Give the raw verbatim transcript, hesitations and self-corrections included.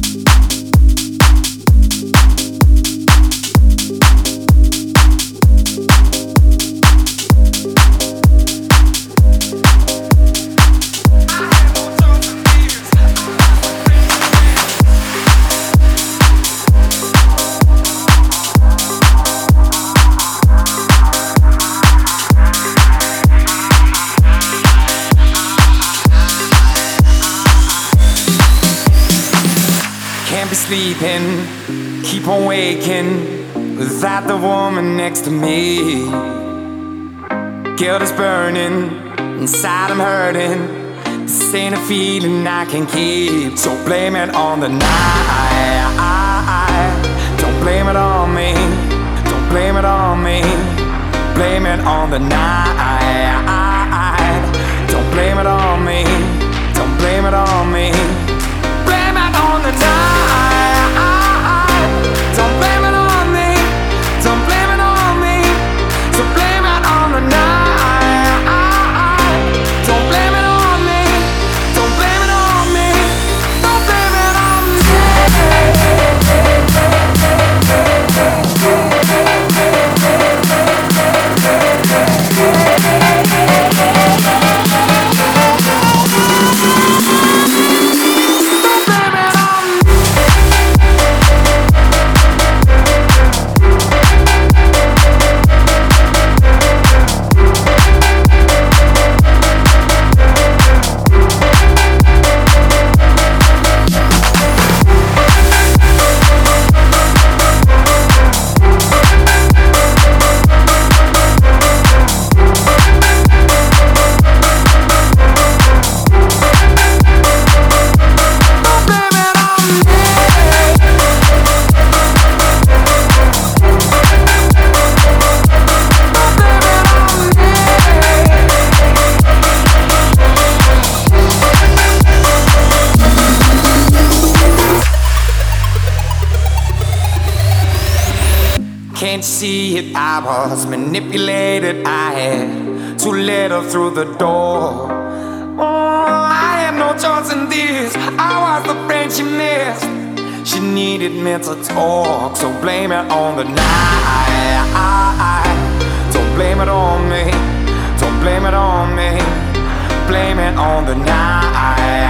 Can't be sleeping, keep on waking without the woman next to me. Guilt is burning, inside I'm hurting. This ain't a feeling I can keep. So blame it on the night. Don't blame it on me. Don't blame it on me. Blame it on the night. Don't blame it on me. Don't blame it on me. Blame it on the night. Don't blame it on me. Don't blame it on me. So blame it on the night. Don't blame it on me. Don't blame it on me. Don't blame it on Can't you see it? I was manipulated. I had to let her through the door. Oh, I had no choice in this. I was the friend she missed. She needed me to talk. So blame it on the night. Don't blame it on me. Don't blame it on me. Blame it on the night.